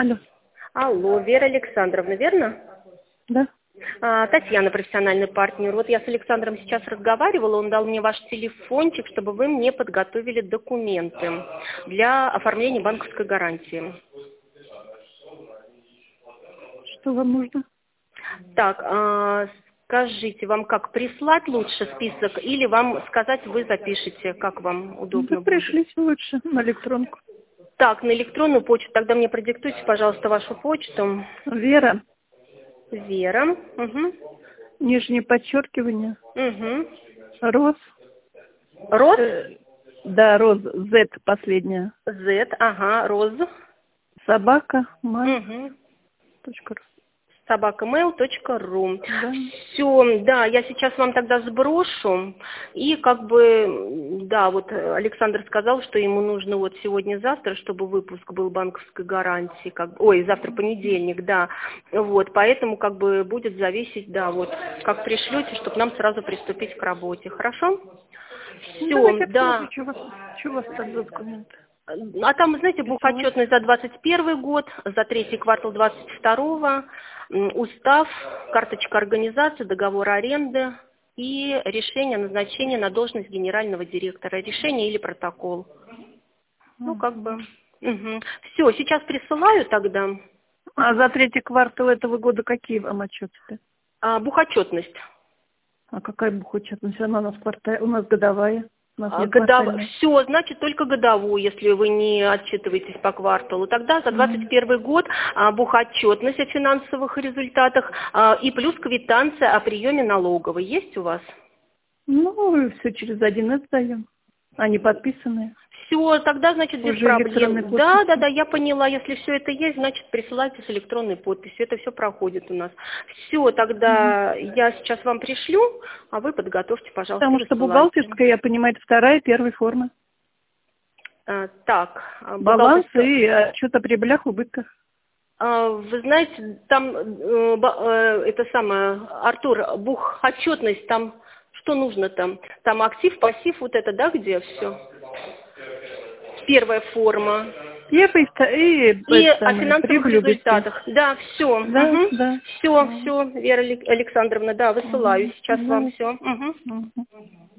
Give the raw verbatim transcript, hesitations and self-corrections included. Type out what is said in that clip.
Алло. Алло, Вера Александровна, верно? Да. А, Татьяна, профессиональный партнер. Вот я с Александром сейчас разговаривала, он дал мне ваш телефончик, чтобы вы мне подготовили документы для оформления банковской гарантии. Что вам нужно? Так, а, скажите, вам как, прислать лучше список или вам сказать, вы запишете, как вам удобно Да будет? пришлите лучше на электронку. Так, на электронную почту, тогда мне продиктуйте, пожалуйста, вашу почту. Вера. Вера. Угу. Нижнее подчеркивание. Угу. Роз. Роз? Э, да, Роз. Z последняя. Z, ага, Роз. Собака. Май. Угу. Точка ру. собака мэйл точка ру. Да. Все, да, я сейчас вам тогда сброшу. И как бы, да, вот Александр сказал, что ему нужно вот сегодня-завтра, чтобы выпуск был банковской гарантии. Как, ой, завтра понедельник, да. Вот, поэтому как бы будет зависеть, да, вот, как пришлете, чтобы нам сразу приступить к работе. Хорошо? Все, да. Что у вас, что у вас там за документы? А там, знаете, бухотчетность за двадцать первый год, за третий квартал двадцать второго, устав, карточка организации, договор аренды и решение о назначении на должность генерального директора. Решение или протокол. Ну, как бы. Угу. Все, сейчас присылаю тогда. А за третий квартал этого года какие вам отчеты? А, бухотчетность. А какая бухучетность? Она у нас квартал, у нас годовая. У нас А, нет годов... квартальной. Все, значит, только годовую, если вы не отчитываетесь по кварталу. Тогда за двадцать первый год а, бухотчетность о финансовых результатах а, и плюс квитанция о приеме налоговой. Есть у вас? Ну, все через один эс даем. Они подписанные. Все, тогда, значит, без Уже проблем. электронной Да, подписью. да, да, я поняла. Если все это есть, значит, присылайте с электронной подписью. Это все проходит у нас. Все, тогда угу. я сейчас вам пришлю, а вы подготовьте, пожалуйста, Потому что высылайте. бухгалтерская, я понимаю, это вторая, первая форма. А, так. Баланс бухгалтерская... и отчет о прибылях, убытках. А, вы знаете, там, э, э, это самое, Артур, бухотчетность, там, что нужно там? Там актив, пассив, вот это, да, где все? Первая форма. Первый, и, И это, о финансовых прибыль, результатах. Да, все. Да, Угу. да. Все, Да. все, Вера Александровна, да, высылаю Угу. сейчас Да. вам все. Угу. Угу.